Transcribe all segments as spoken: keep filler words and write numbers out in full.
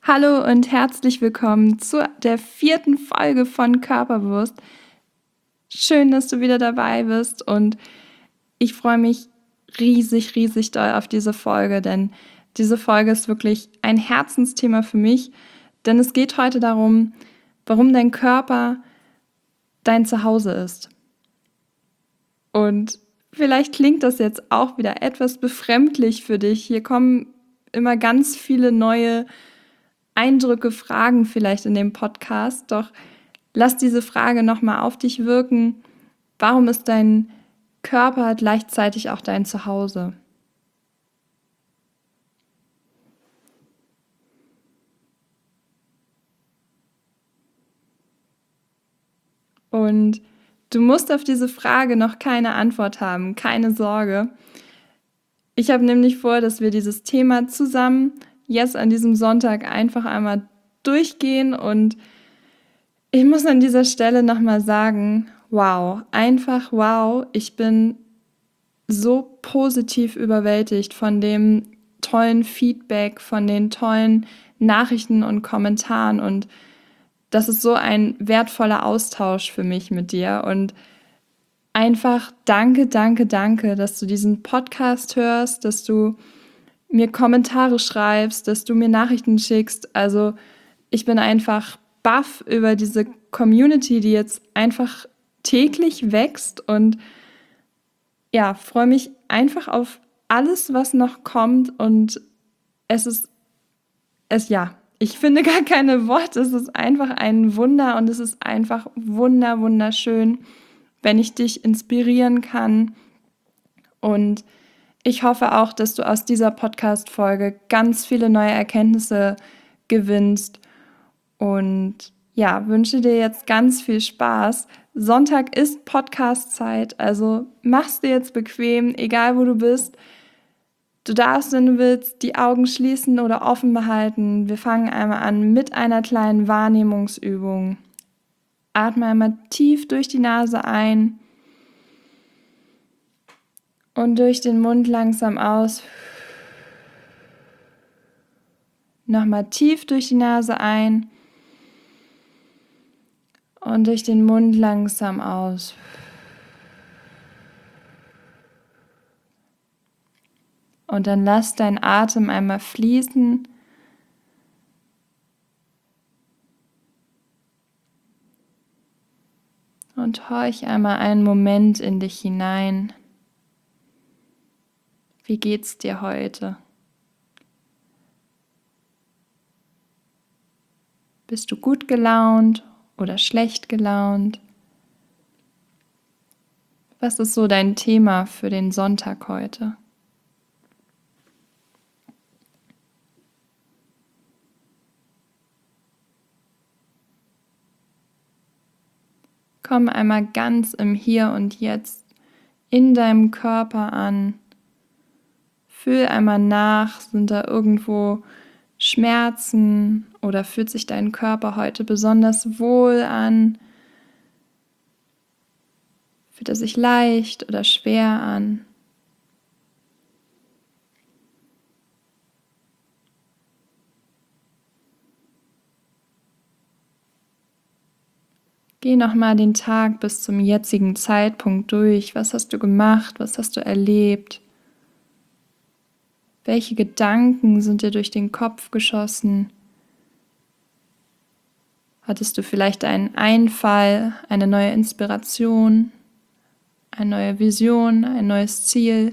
Hallo und herzlich willkommen zu der vierten Folge von Körperbewusst. Schön, dass du wieder dabei bist und ich freue mich riesig, riesig doll auf diese Folge, denn diese Folge ist wirklich ein Herzensthema für mich, denn es geht heute darum, warum dein Körper dein Zuhause ist. Und vielleicht klingt das jetzt auch wieder etwas befremdlich für dich. Hier kommen immer ganz viele neue Eindrücke, Fragen vielleicht in dem Podcast, doch lass diese Frage nochmal auf dich wirken. Warum ist dein Körper gleichzeitig auch dein Zuhause? Und du musst auf diese Frage noch keine Antwort haben, keine Sorge. Ich habe nämlich vor, dass wir dieses Thema zusammen jetzt an diesem Sonntag einfach einmal durchgehen und ich muss an dieser Stelle nochmal sagen, wow, einfach wow, ich bin so positiv überwältigt von dem tollen Feedback, von den tollen Nachrichten und Kommentaren und das ist so ein wertvoller Austausch für mich mit dir und einfach danke, danke, danke, dass du diesen Podcast hörst, dass du mir Kommentare schreibst, dass du mir Nachrichten schickst. Also ich bin einfach baff über diese Community, die jetzt einfach täglich wächst und ja, freue mich einfach auf alles, was noch kommt und es ist, es ja, ich finde gar keine Worte, es ist einfach ein Wunder und es ist einfach wunder, wunderschön, wenn ich dich inspirieren kann und ich hoffe auch, dass du aus dieser Podcast-Folge ganz viele neue Erkenntnisse gewinnst und ja, wünsche dir jetzt ganz viel Spaß. Sonntag ist Podcast-Zeit, also mach's dir jetzt bequem, egal wo du bist. Du darfst, wenn du willst, die Augen schließen oder offen behalten. Wir fangen einmal an mit einer kleinen Wahrnehmungsübung. Atme einmal tief durch die Nase ein und durch den Mund langsam aus. Nochmal tief durch die Nase ein und durch den Mund langsam aus. Und dann lass deinen Atem einmal fließen. Und horch einmal einen Moment in dich hinein. Wie geht's dir heute? Bist du gut gelaunt oder schlecht gelaunt? Was ist so dein Thema für den Sonntag heute? Komm einmal ganz im Hier und Jetzt in deinem Körper an. Fühl einmal nach, sind da irgendwo Schmerzen oder fühlt sich dein Körper heute besonders wohl an? Fühlt er sich leicht oder schwer an? Geh nochmal den Tag bis zum jetzigen Zeitpunkt durch. Was hast du gemacht? Was hast du erlebt? Welche Gedanken sind dir durch den Kopf geschossen? Hattest du vielleicht einen Einfall, eine neue Inspiration, eine neue Vision, ein neues Ziel?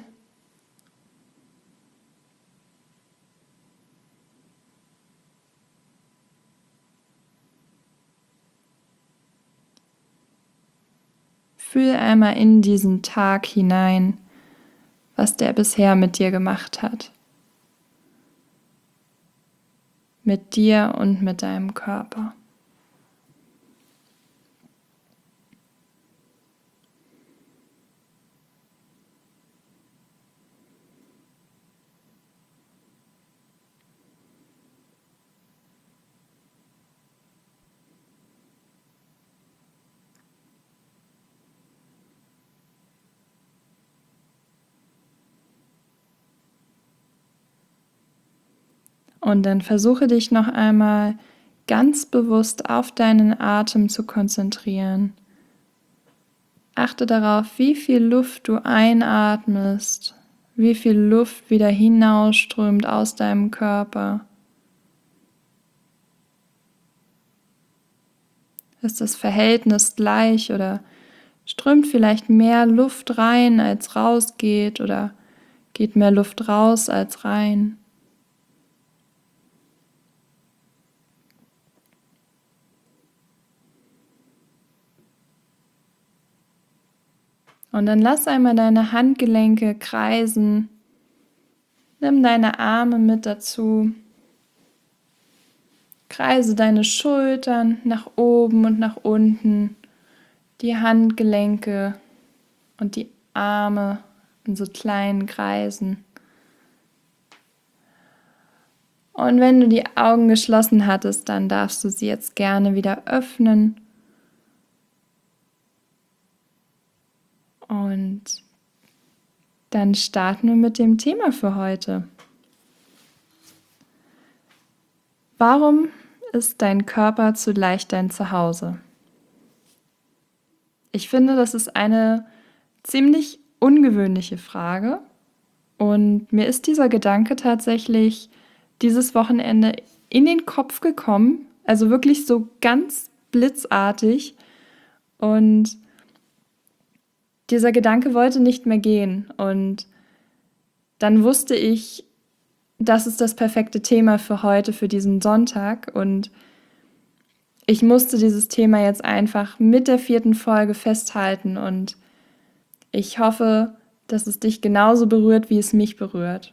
Fühl einmal in diesen Tag hinein, was der bisher mit dir gemacht hat. Mit dir und mit deinem Körper. Und dann versuche dich noch einmal ganz bewusst auf deinen Atem zu konzentrieren. Achte darauf, wie viel Luft du einatmest, wie viel Luft wieder hinausströmt aus deinem Körper. Ist das Verhältnis gleich oder strömt vielleicht mehr Luft rein, als rausgeht, oder geht mehr Luft raus als rein? Und dann lass einmal deine Handgelenke kreisen. Nimm deine Arme mit dazu. Kreise deine Schultern nach oben und nach unten, die Handgelenke und die Arme in so kleinen Kreisen. Und wenn du die Augen geschlossen hattest, dann darfst du sie jetzt gerne wieder öffnen. Und dann starten wir mit dem Thema für heute. Warum ist dein Körper zugleich dein Zuhause? Ich finde, das ist eine ziemlich ungewöhnliche Frage. Und mir ist dieser Gedanke tatsächlich dieses Wochenende in den Kopf gekommen. Also wirklich so ganz blitzartig. Und dieser Gedanke wollte nicht mehr gehen. Und dann wusste ich, das ist das perfekte Thema für heute, für diesen Sonntag. Und ich musste dieses Thema jetzt einfach mit der vierten Folge festhalten. Und ich hoffe, dass es dich genauso berührt, wie es mich berührt.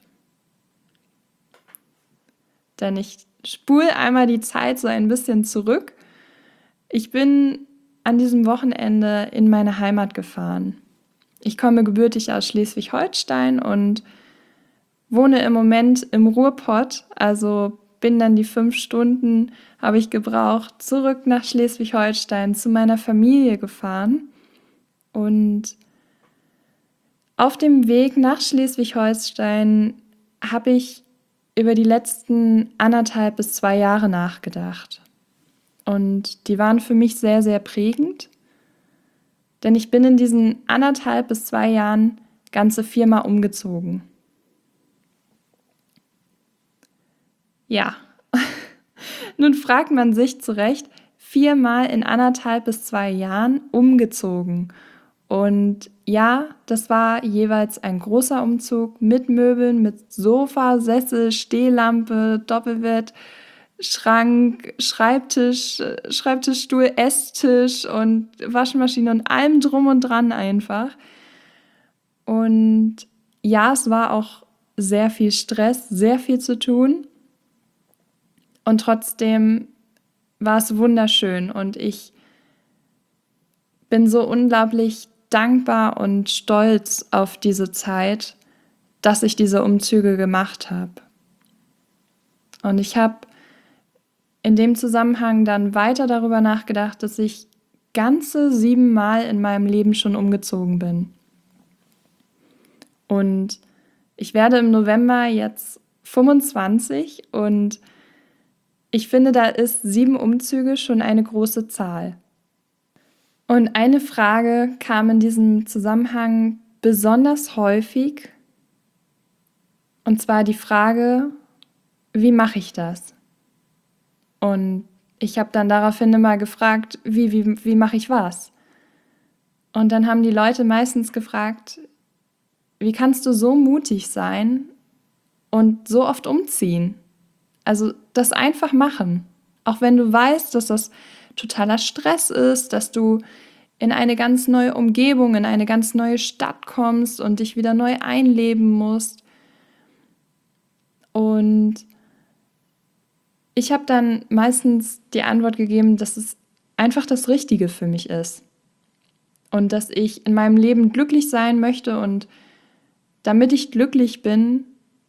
Denn ich spule einmal die Zeit so ein bisschen zurück. Ich bin an diesem Wochenende in meine Heimat gefahren. Ich komme gebürtig aus Schleswig-Holstein und wohne im Moment im Ruhrpott, also bin dann die fünf Stunden, habe ich gebraucht, zurück nach Schleswig-Holstein zu meiner Familie gefahren. Und auf dem Weg nach Schleswig-Holstein habe ich über die letzten anderthalb bis zwei Jahre nachgedacht. Und die waren für mich sehr, sehr prägend. Denn ich bin in diesen anderthalb bis zwei Jahren ganze viermal umgezogen. Ja, nun fragt man sich zu Recht, viermal in anderthalb bis zwei Jahren umgezogen. Und ja, das war jeweils ein großer Umzug mit Möbeln, mit Sofa, Sessel, Stehlampe, Doppelbett, Schrank, Schreibtisch, Schreibtischstuhl, Esstisch und Waschmaschine und allem drum und dran einfach. Und ja, es war auch sehr viel Stress, sehr viel zu tun. Und trotzdem war es wunderschön und ich bin so unglaublich dankbar und stolz auf diese Zeit, dass ich diese Umzüge gemacht habe. Und ich habe in dem Zusammenhang dann weiter darüber nachgedacht, dass ich ganze sieben Mal in meinem Leben schon umgezogen bin. Und ich werde im November jetzt fünfundzwanzig und ich finde, da ist sieben Umzüge schon eine große Zahl. Und eine Frage kam in diesem Zusammenhang besonders häufig, und zwar die Frage, wie mache ich das? Und ich habe dann daraufhin immer gefragt, wie, wie, wie mache ich was? Und dann haben die Leute meistens gefragt, wie kannst du so mutig sein und so oft umziehen? Also das einfach machen, auch wenn du weißt, dass das totaler Stress ist, dass du in eine ganz neue Umgebung, in eine ganz neue Stadt kommst und dich wieder neu einleben musst. Und ich habe dann meistens die Antwort gegeben, dass es einfach das Richtige für mich ist und dass ich in meinem Leben glücklich sein möchte und damit ich glücklich bin,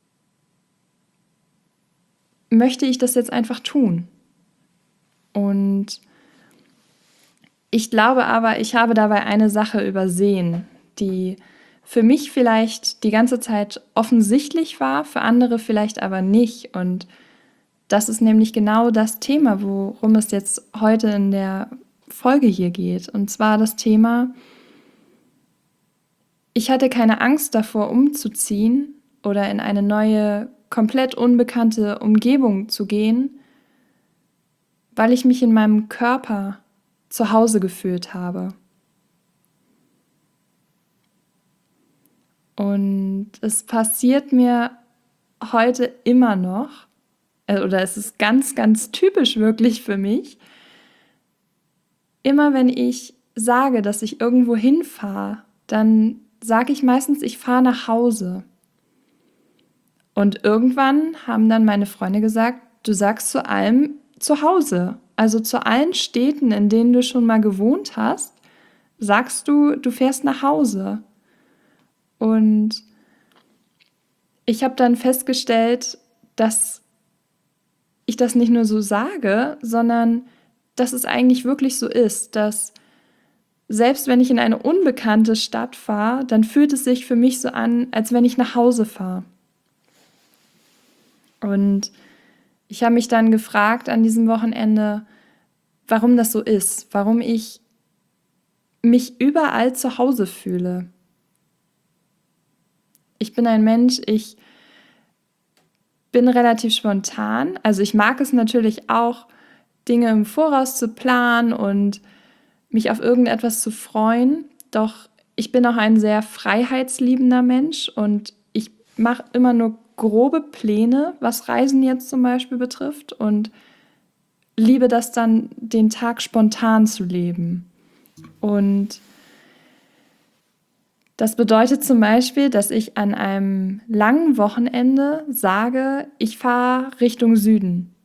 möchte ich das jetzt einfach tun. Und ich glaube aber, ich habe dabei eine Sache übersehen, die für mich vielleicht die ganze Zeit offensichtlich war, für andere vielleicht aber nicht. Und das ist nämlich genau das Thema, worum es jetzt heute in der Folge hier geht. Und zwar das Thema: Ich hatte keine Angst davor, umzuziehen oder in eine neue, komplett unbekannte Umgebung zu gehen, weil ich mich in meinem Körper zu Hause gefühlt habe. Und es passiert mir heute immer noch, oder es ist ganz, ganz typisch wirklich für mich, immer wenn ich sage, dass ich irgendwo hinfahre, dann sage ich meistens, ich fahre nach Hause. Und irgendwann haben dann meine Freunde gesagt, du sagst zu allem zu Hause. Also zu allen Städten, in denen du schon mal gewohnt hast, sagst du, du fährst nach Hause. Und ich habe dann festgestellt, dass ich das nicht nur so sage, sondern dass es eigentlich wirklich so ist, dass selbst wenn ich in eine unbekannte Stadt fahre, dann fühlt es sich für mich so an, als wenn ich nach Hause fahre. Und ich habe mich dann gefragt an diesem Wochenende, warum das so ist, warum ich mich überall zu Hause fühle. Ich bin ein Mensch, ich bin relativ spontan. Also ich mag es natürlich auch, Dinge im Voraus zu planen und mich auf irgendetwas zu freuen. Doch ich bin auch ein sehr freiheitsliebender Mensch und ich mache immer nur grobe Pläne, was Reisen jetzt zum Beispiel betrifft, und liebe das dann, den Tag spontan zu leben. Und das bedeutet zum Beispiel, dass ich an einem langen Wochenende sage, ich fahre Richtung Süden.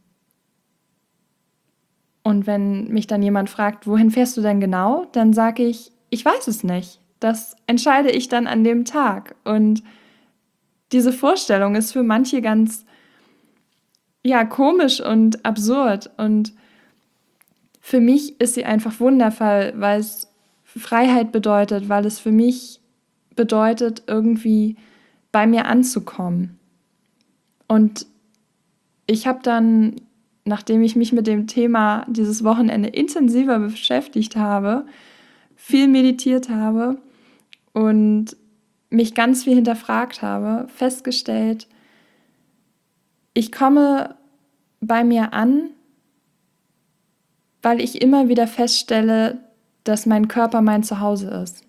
Und wenn mich dann jemand fragt, wohin fährst du denn genau, dann sage ich, ich weiß es nicht. Das entscheide ich dann an dem Tag. Und diese Vorstellung ist für manche ganz, ja, komisch und absurd. Und für mich ist sie einfach wundervoll, weil es Freiheit bedeutet, weil es für mich bedeutet, irgendwie bei mir anzukommen. Und ich habe dann, nachdem ich mich mit dem Thema dieses Wochenende intensiver beschäftigt habe, viel meditiert habe und mich ganz viel hinterfragt habe, festgestellt, ich komme bei mir an, weil ich immer wieder feststelle, dass mein Körper mein Zuhause ist.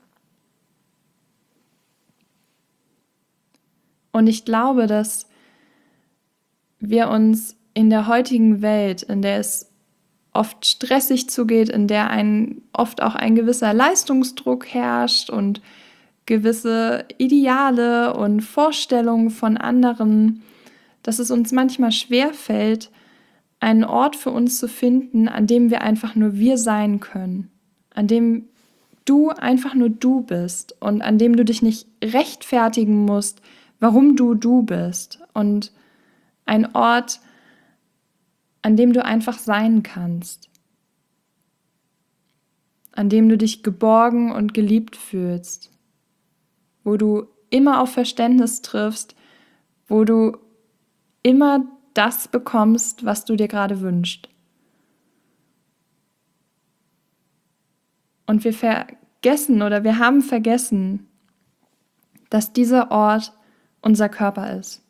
Und ich glaube, dass wir uns in der heutigen Welt, in der es oft stressig zugeht, in der ein, oft auch ein gewisser Leistungsdruck herrscht und gewisse Ideale und Vorstellungen von anderen, dass es uns manchmal schwerfällt, einen Ort für uns zu finden, an dem wir einfach nur wir sein können, an dem du einfach nur du bist und an dem du dich nicht rechtfertigen musst, warum du du bist, und ein Ort, an dem du einfach sein kannst, an dem du dich geborgen und geliebt fühlst, wo du immer auf Verständnis triffst, wo du immer das bekommst, was du dir gerade wünschst. Und wir vergessen oder wir haben vergessen, dass dieser Ort unser Körper ist.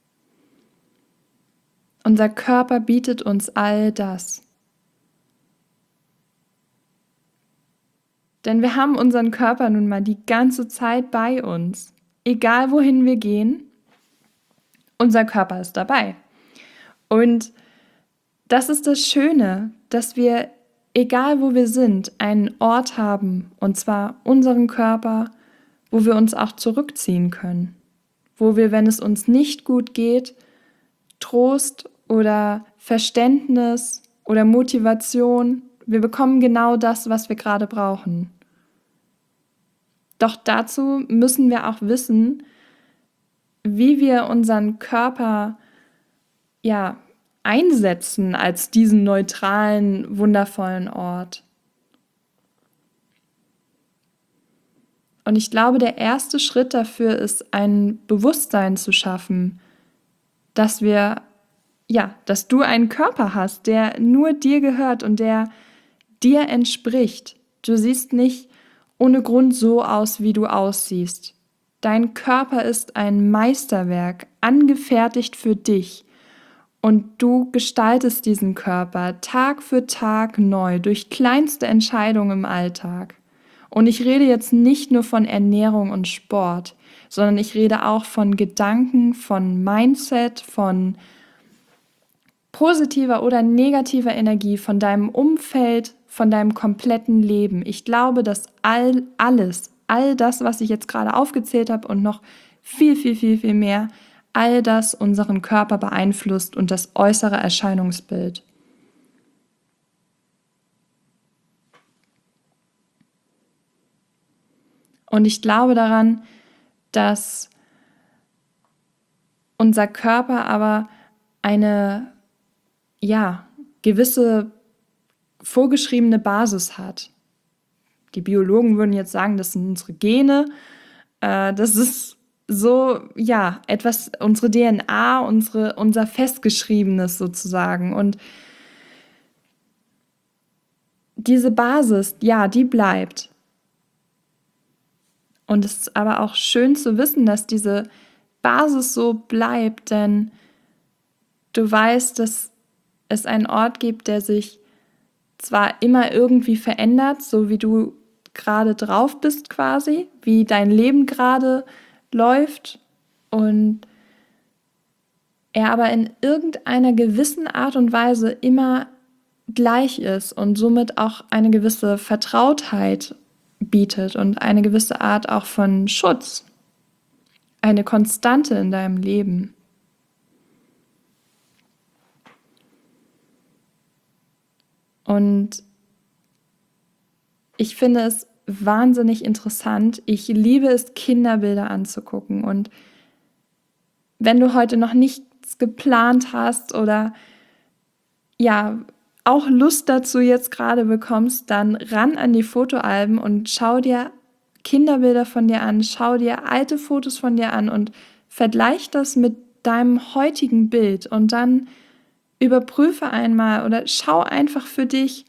Unser Körper bietet uns all das. Denn wir haben unseren Körper nun mal die ganze Zeit bei uns. Egal wohin wir gehen, unser Körper ist dabei. Und das ist das Schöne, dass wir, egal wo wir sind, einen Ort haben, und zwar unseren Körper, wo wir uns auch zurückziehen können. Wo wir, wenn es uns nicht gut geht, Trost oder Verständnis oder Motivation, wir bekommen genau das, was wir gerade brauchen. Doch dazu müssen wir auch wissen, wie wir unseren Körper, ja, einsetzen als diesen neutralen, wundervollen Ort. Und ich glaube, der erste Schritt dafür ist, ein Bewusstsein zu schaffen, dass wir ja, dass du einen Körper hast, der nur dir gehört und der dir entspricht. Du siehst nicht ohne Grund so aus, wie du aussiehst. Dein Körper ist ein Meisterwerk, angefertigt für dich. Und du gestaltest diesen Körper Tag für Tag neu durch kleinste Entscheidungen im Alltag. Und ich rede jetzt nicht nur von Ernährung und Sport, sondern ich rede auch von Gedanken, von Mindset, von positiver oder negativer Energie, von deinem Umfeld, von deinem kompletten Leben. Ich glaube, dass all alles, all das, was ich jetzt gerade aufgezählt habe und noch viel, viel, viel, viel mehr, all das unseren Körper beeinflusst und das äußere Erscheinungsbild. Und ich glaube daran, dass unser Körper aber eine, ja, gewisse vorgeschriebene Basis hat. Die Biologen würden jetzt sagen, das sind unsere Gene. Äh, das ist so, ja, etwas, unsere D N A, unsere, unser Festgeschriebenes sozusagen. Und diese Basis, ja, die bleibt. Und es ist aber auch schön zu wissen, dass diese Basis so bleibt, denn du weißt, dass es einen Ort gibt, der sich zwar immer irgendwie verändert, so wie du gerade drauf bist quasi, wie dein Leben gerade läuft und er aber in irgendeiner gewissen Art und Weise immer gleich ist und somit auch eine gewisse Vertrautheit bietet und eine gewisse Art auch von Schutz, eine Konstante in deinem Leben. Und ich finde es wahnsinnig interessant. Ich liebe es, Kinderbilder anzugucken. Und wenn du heute noch nichts geplant hast oder ja, auch Lust dazu jetzt gerade bekommst, dann ran an die Fotoalben und schau dir Kinderbilder von dir an, schau dir alte Fotos von dir an und vergleich das mit deinem heutigen Bild und dann überprüfe einmal oder schau einfach für dich,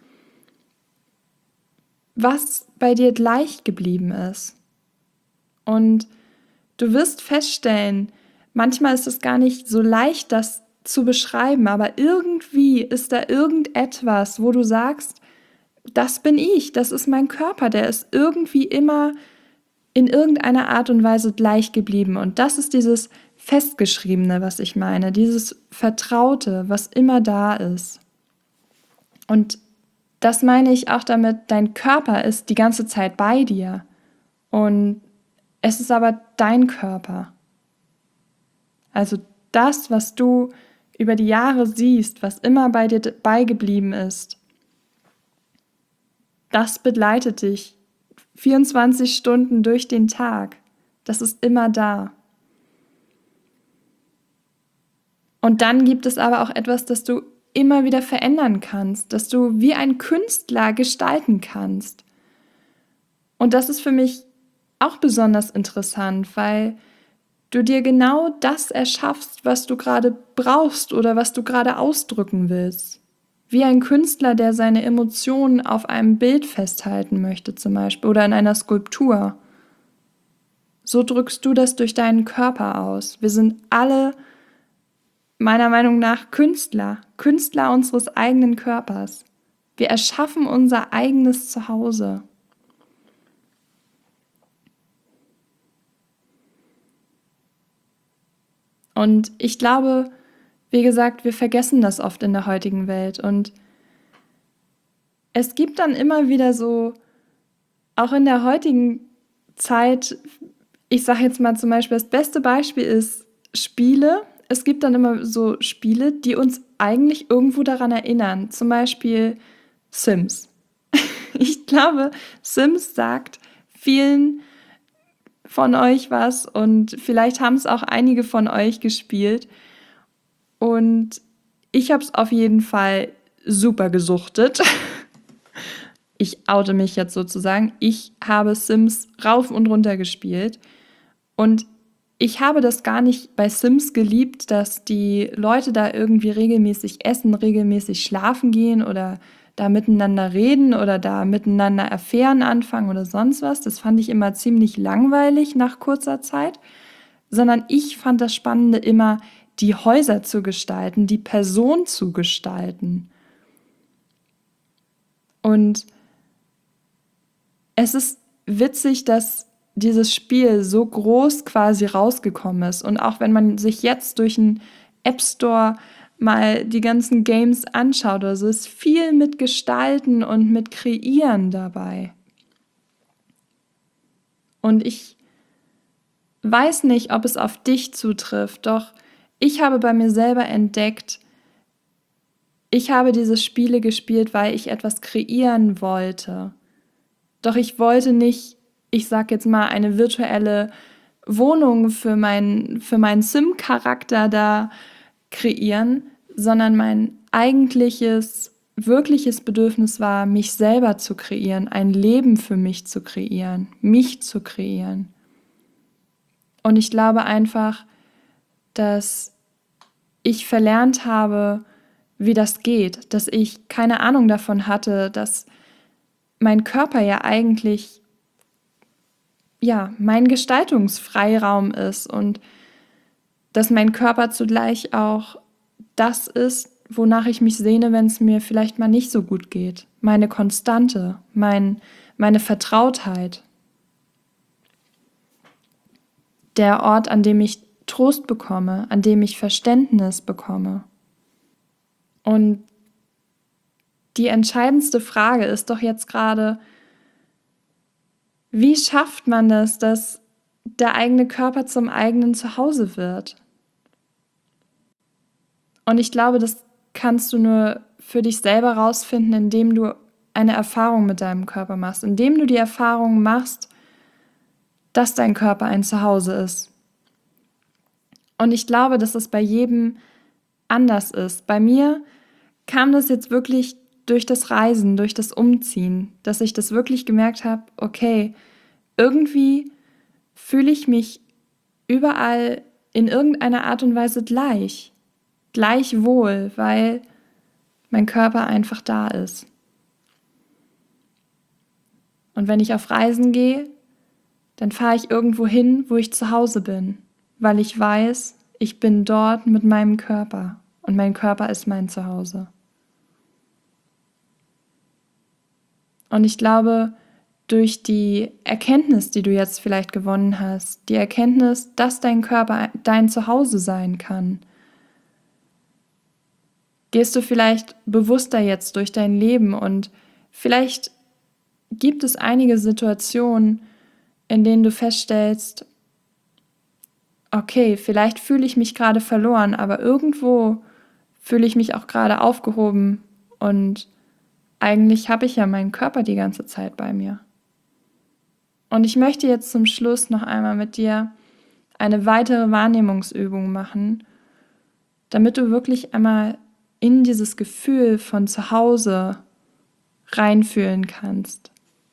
was bei dir gleich geblieben ist. Und du wirst feststellen, manchmal ist es gar nicht so leicht, das zu beschreiben, aber irgendwie ist da irgendetwas, wo du sagst, das bin ich, das ist mein Körper, der ist irgendwie immer in irgendeiner Art und Weise gleich geblieben. Und das ist dieses Festgeschriebene, was ich meine, dieses Vertraute, was immer da ist. Und das meine ich auch damit, dein Körper ist die ganze Zeit bei dir. Und es ist aber dein Körper. Also das, was du über die Jahre siehst, was immer bei dir beigeblieben ist, das begleitet dich vierundzwanzig Stunden durch den Tag. Das ist immer da. Und dann gibt es aber auch etwas, das du immer wieder verändern kannst, dass du wie ein Künstler gestalten kannst. Und das ist für mich auch besonders interessant, weil du dir genau das erschaffst, was du gerade brauchst oder was du gerade ausdrücken willst. Wie ein Künstler, der seine Emotionen auf einem Bild festhalten möchte zum Beispiel oder in einer Skulptur. So drückst du das durch deinen Körper aus. Wir sind alle meiner Meinung nach Künstler, Künstler unseres eigenen Körpers. Wir erschaffen unser eigenes Zuhause. Und ich glaube, wie gesagt, wir vergessen das oft in der heutigen Welt. Und es gibt dann immer wieder so, auch in der heutigen Zeit, ich sage jetzt mal zum Beispiel, das beste Beispiel ist Spiele. Es gibt dann immer so Spiele, die uns eigentlich irgendwo daran erinnern. Zum Beispiel Sims. Ich glaube, Sims sagt vielen von euch was und vielleicht haben es auch einige von euch gespielt. Und ich habe es auf jeden Fall super gesuchtet. Ich oute mich jetzt sozusagen. Ich habe Sims rauf und runter gespielt. Und ich habe das gar nicht bei Sims geliebt, dass die Leute da irgendwie regelmäßig essen, regelmäßig schlafen gehen oder da miteinander reden oder da miteinander Affären anfangen oder sonst was. Das fand ich immer ziemlich langweilig nach kurzer Zeit, sondern ich fand das Spannende immer, die Häuser zu gestalten, die Person zu gestalten. Und es ist witzig, dass dieses Spiel so groß quasi rausgekommen ist. Und auch wenn man sich jetzt durch einen App Store mal die ganzen Games anschaut oder so, ist viel mit Gestalten und mit Kreieren dabei. Und ich weiß nicht, ob es auf dich zutrifft, doch ich habe bei mir selber entdeckt, ich habe diese Spiele gespielt, weil ich etwas kreieren wollte. Doch ich wollte nicht, ich sag jetzt mal, eine virtuelle Wohnung für, mein, für meinen Sim-Charakter da kreieren, sondern mein eigentliches, wirkliches Bedürfnis war, mich selber zu kreieren, ein Leben für mich zu kreieren, mich zu kreieren. Und ich glaube einfach, dass ich verlernt habe, wie das geht, dass ich keine Ahnung davon hatte, dass mein Körper ja eigentlich ja mein Gestaltungsfreiraum ist und dass mein Körper zugleich auch das ist, wonach ich mich sehne, wenn es mir vielleicht mal nicht so gut geht. Meine Konstante, mein, meine Vertrautheit. Der Ort, an dem ich Trost bekomme, an dem ich Verständnis bekomme. Und die entscheidendste Frage ist doch jetzt gerade, wie schafft man das, dass der eigene Körper zum eigenen Zuhause wird? Und ich glaube, das kannst du nur für dich selber rausfinden, indem du eine Erfahrung mit deinem Körper machst, indem du die Erfahrung machst, dass dein Körper ein Zuhause ist. Und ich glaube, dass es bei jedem anders ist. Bei mir kam das jetzt wirklich durch das Reisen, durch das Umziehen, dass ich das wirklich gemerkt habe, okay, irgendwie fühle ich mich überall in irgendeiner Art und Weise gleich, gleich wohl, weil mein Körper einfach da ist. Und wenn ich auf Reisen gehe, dann fahre ich irgendwo hin, wo ich zu Hause bin, weil ich weiß, ich bin dort mit meinem Körper und mein Körper ist mein Zuhause. Und ich glaube, durch die Erkenntnis, die du jetzt vielleicht gewonnen hast, die Erkenntnis, dass dein Körper dein Zuhause sein kann, gehst du vielleicht bewusster jetzt durch dein Leben und vielleicht gibt es einige Situationen, in denen du feststellst, okay, vielleicht fühle ich mich gerade verloren, aber irgendwo fühle ich mich auch gerade aufgehoben und eigentlich habe ich ja meinen Körper die ganze Zeit bei mir. Und ich möchte jetzt zum Schluss noch einmal mit dir eine weitere Wahrnehmungsübung machen, damit du wirklich einmal in dieses Gefühl von zu Hause reinfühlen kannst.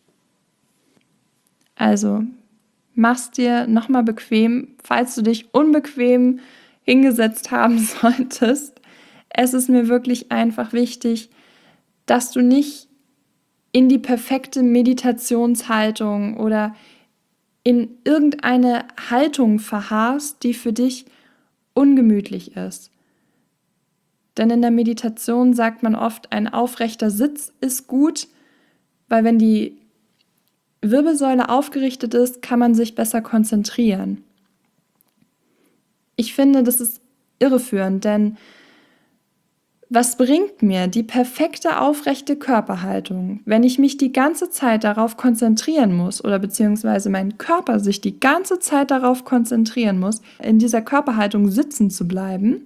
Also, mach's dir nochmal bequem, falls du dich unbequem hingesetzt haben solltest. Es ist mir wirklich einfach wichtig, dass du nicht in die perfekte Meditationshaltung oder in irgendeine Haltung verharrst, die für dich ungemütlich ist. Denn in der Meditation sagt man oft, ein aufrechter Sitz ist gut, weil wenn die Wirbelsäule aufgerichtet ist, kann man sich besser konzentrieren. Ich finde, das ist irreführend, denn was bringt mir die perfekte aufrechte Körperhaltung, wenn ich mich die ganze Zeit darauf konzentrieren muss oder beziehungsweise mein Körper sich die ganze Zeit darauf konzentrieren muss, in dieser Körperhaltung sitzen zu bleiben,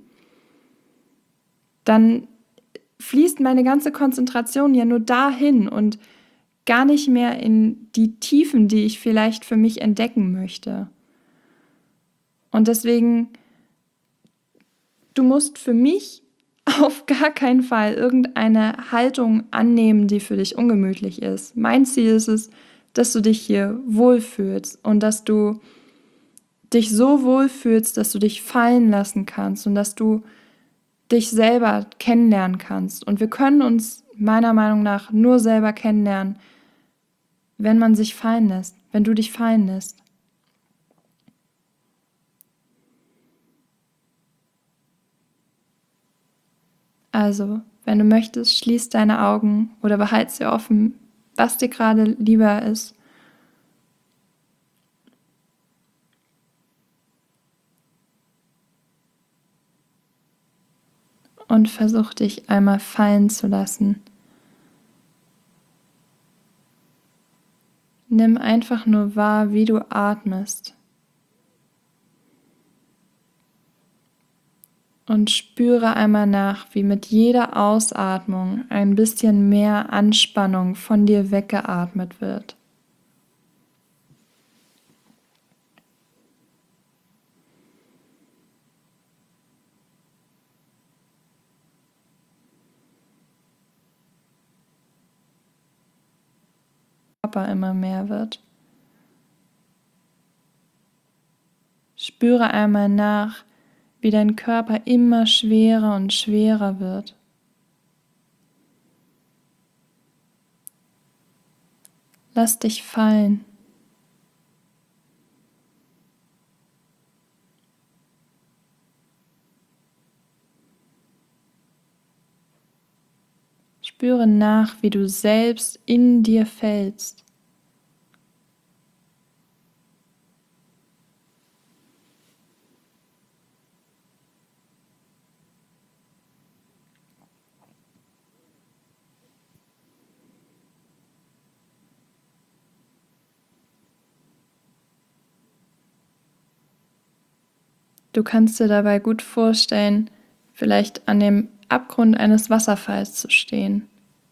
dann fließt meine ganze Konzentration ja nur dahin und gar nicht mehr in die Tiefen, die ich vielleicht für mich entdecken möchte. Und deswegen, du musst für mich auf gar keinen Fall irgendeine Haltung annehmen, die für dich ungemütlich ist. Mein Ziel ist es, dass du dich hier wohlfühlst und dass du dich so wohl fühlst, dass du dich fallen lassen kannst und dass du dich selber kennenlernen kannst. Und wir können uns meiner Meinung nach nur selber kennenlernen, wenn man sich fallen lässt, wenn du dich fallen lässt. Also, wenn du möchtest, schließ deine Augen oder behalte sie offen, was dir gerade lieber ist. Und versuch dich einmal fallen zu lassen. Nimm einfach nur wahr, wie du atmest. Und spüre einmal nach, wie mit jeder Ausatmung ein bisschen mehr Anspannung von dir weggeatmet wird. Körper immer mehr wird. Spüre einmal nach, wie dein Körper immer schwerer und schwerer wird. Lass dich fallen. Spüre nach, wie du selbst in dir fällst. Du kannst dir dabei gut vorstellen, vielleicht an dem Abgrund eines Wasserfalls zu stehen.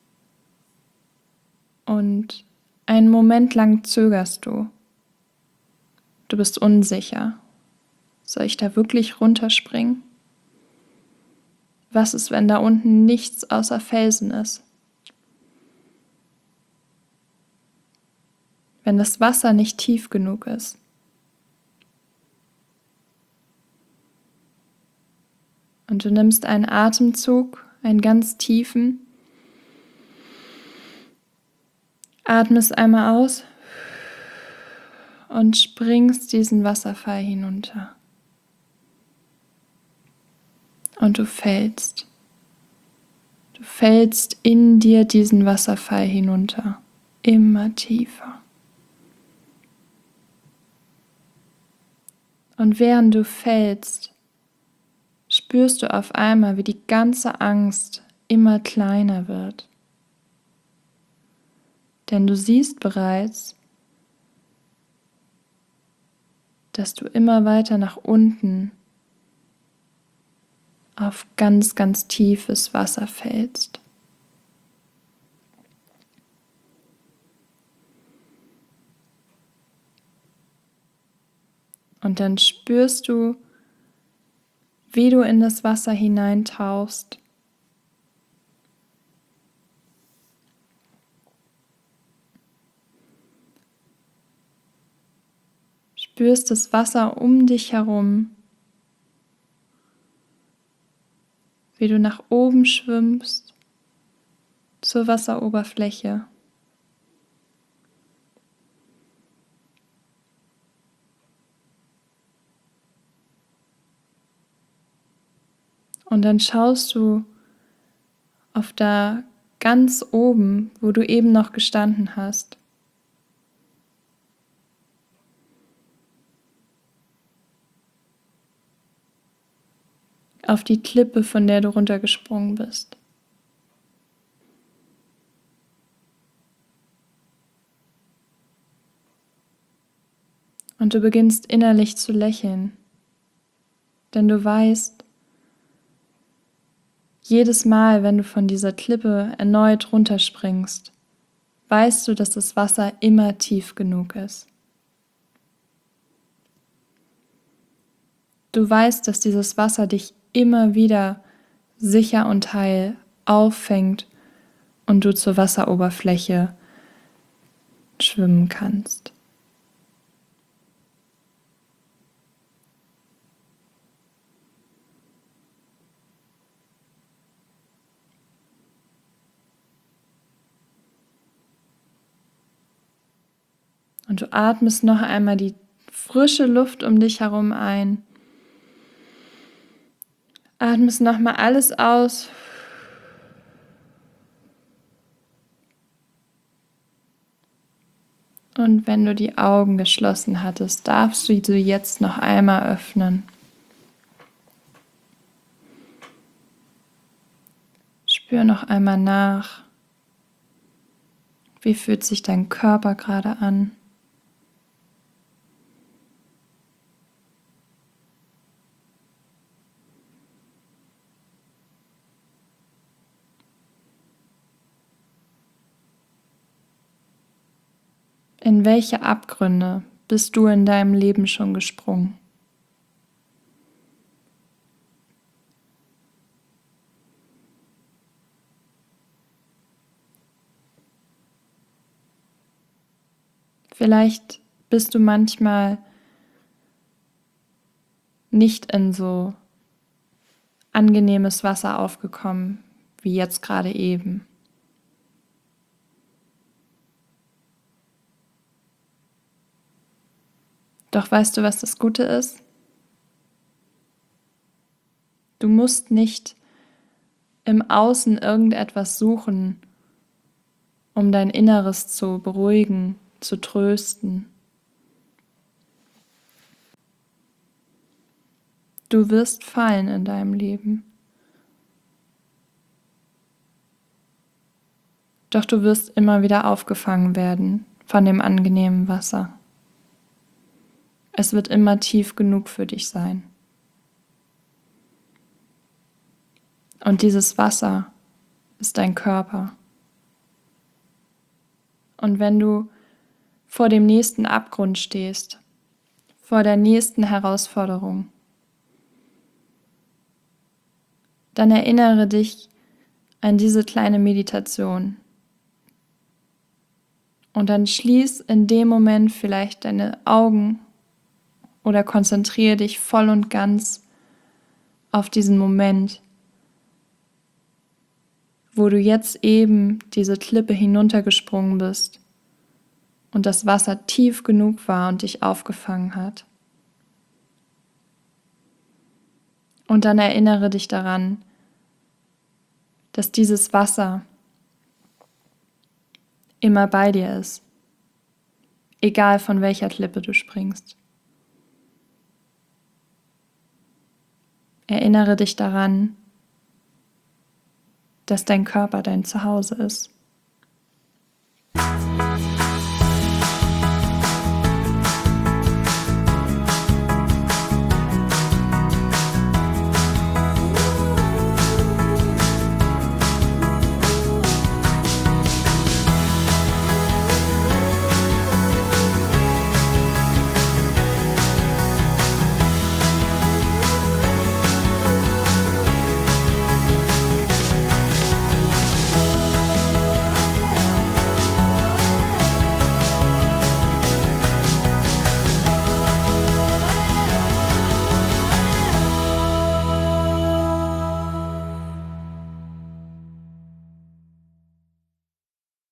Und einen Moment lang zögerst du. Du bist unsicher. Soll ich da wirklich runterspringen? Was ist, wenn da unten nichts außer Felsen ist? Wenn das Wasser nicht tief genug ist? Und du nimmst einen Atemzug, einen ganz tiefen, atmest einmal aus und springst diesen Wasserfall hinunter. Und du fällst. Du fällst in dir diesen Wasserfall hinunter, immer tiefer. Und während du fällst, spürst du auf einmal, wie die ganze Angst immer kleiner wird. Denn du siehst bereits, dass du immer weiter nach unten auf ganz, ganz tiefes Wasser fällst. Und dann spürst du, wie du in das Wasser hineintauchst. Spürst das Wasser um dich herum, wie du nach oben schwimmst zur Wasseroberfläche. Und dann schaust du auf da ganz oben, wo du eben noch gestanden hast. Auf die Klippe, von der du runtergesprungen bist. Und du beginnst innerlich zu lächeln, denn du weißt, jedes Mal, wenn du von dieser Klippe erneut runterspringst, weißt du, dass das Wasser immer tief genug ist. Du weißt, dass dieses Wasser dich immer wieder sicher und heil auffängt und du zur Wasseroberfläche schwimmen kannst. Und du atmest noch einmal die frische Luft um dich herum ein. Atmest nochmal alles aus. Und wenn du die Augen geschlossen hattest, darfst du sie jetzt noch einmal öffnen. Spür noch einmal nach. Wie fühlt sich dein Körper gerade an? In welche Abgründe bist du in deinem Leben schon gesprungen? Vielleicht bist du manchmal nicht in so angenehmes Wasser aufgekommen, wie jetzt gerade eben. Doch weißt du, was das Gute ist? Du musst nicht im Außen irgendetwas suchen, um dein Inneres zu beruhigen, zu trösten. Du wirst fallen in deinem Leben. Doch du wirst immer wieder aufgefangen werden von dem angenehmen Wasser. Es wird immer tief genug für dich sein. Und dieses Wasser ist dein Körper. Und wenn du vor dem nächsten Abgrund stehst, vor der nächsten Herausforderung, dann erinnere dich an diese kleine Meditation. Und dann schließ in dem Moment vielleicht deine Augen oder konzentriere dich voll und ganz auf diesen Moment, wo du jetzt eben diese Klippe hinuntergesprungen bist und das Wasser tief genug war und dich aufgefangen hat. Und dann erinnere dich daran, dass dieses Wasser immer bei dir ist, egal von welcher Klippe du springst. Erinnere dich daran, dass dein Körper dein Zuhause ist.